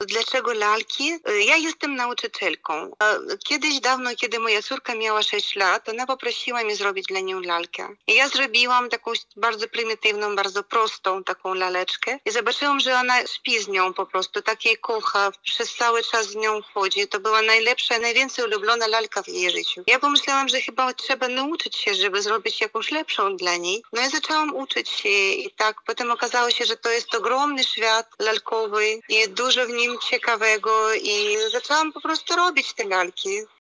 dlaczego lalki? Ja jestem nauczycielką. Kiedyś dawno, kiedy moja córka miała 6 lat, ona poprosiła mnie zrobić dla niej lalkę. I ja zrobiłam taką bardzo prymitywną, bardzo prostą taką laleczkę i zobaczyłam, że ona śpi z nią po prostu, tak jej kocha, przez cały czas z nią chodzi. To była najlepsza, najwięcej ulubiona lalka w jej życiu. Ja pomyślałam, że chyba trzeba nauczyć się, żeby zrobić jakąś lepszą dla niej. No i zaczęłam uczyć się i tak potem okazało się, że to jest ogromny świat lalkowy i dużo w nim ciekawego i zaczęłam po prostu robić te lalki.